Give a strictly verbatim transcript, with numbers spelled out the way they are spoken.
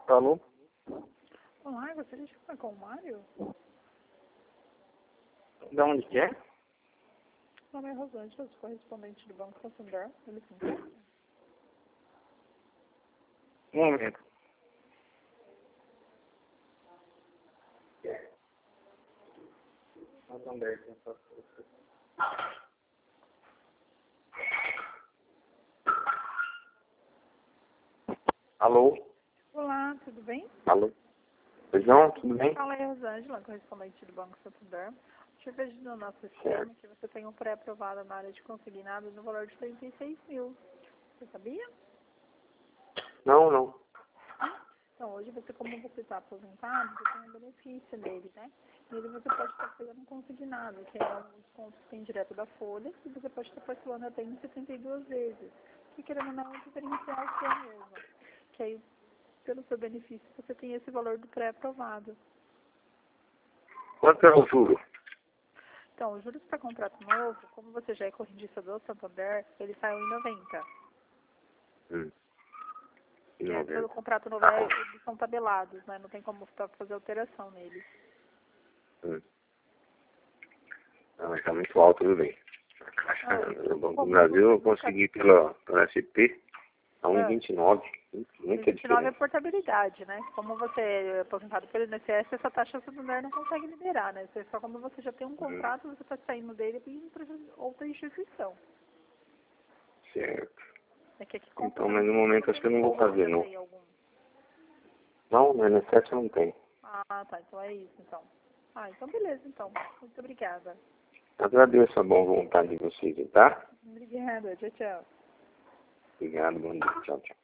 Alô? Olá, gostaria de falar com o Mário? De onde que é? Meu nome é Rosângela, sou correspondente do Banco Santander. Ele se encontra? Um momento. Santander, quem faz isso? Alô? Olá, tudo bem? Alô? Pois não, tudo bem? Fala aí, Rosângela, correspondente do Banco Santander. Deixa eu ver no nosso sistema que você tem um pré-aprovado na área de consignado no valor de trinta e seis mil. Você sabia? Não, não. Então, hoje você, como você está aposentado, você tem um benefício nele, né? Nele você pode estar pegando um consignado, que é um desconto que tem direto da folha, e você pode estar parcelando até em setenta e duas vezes. Que querendo ou não, é um diferencial seu mesmo. Que aí, pelo seu benefício, você tem esse valor do pré-aprovado. Quanto é o juro? Então, os juros para contrato novo, como você já é correntista do Santander, ele saiu em noventa. Hum. Em Porque pelo noventa. contrato novo, é, eles são tabelados, né? Não tem como fazer alteração neles. Hum. Não, mas tá muito alto, tudo bem. Ah, No Banco do como Brasil eu você nunca- consegui pela, pela S P a um Ah. e vinte e nove. Muita vinte e nove é diferença. portabilidade, né? Como você é aposentado pelo I N S S, essa taxa o Santander não consegue liberar, né? Isso é só quando você já tem um contrato, você está saindo dele e indo para outra instituição. Certo. É que aqui Então, mas no momento acho que eu não vou fazer, não. tem algum. Não, no I N S S eu não tenho. Ah, tá. Então é isso, então. Ah, então beleza, então. Muito obrigada. Agradeço a boa vontade de vocês, tá? Obrigada. Tchau, tchau. Obrigado, bom dia. Tchau, tchau.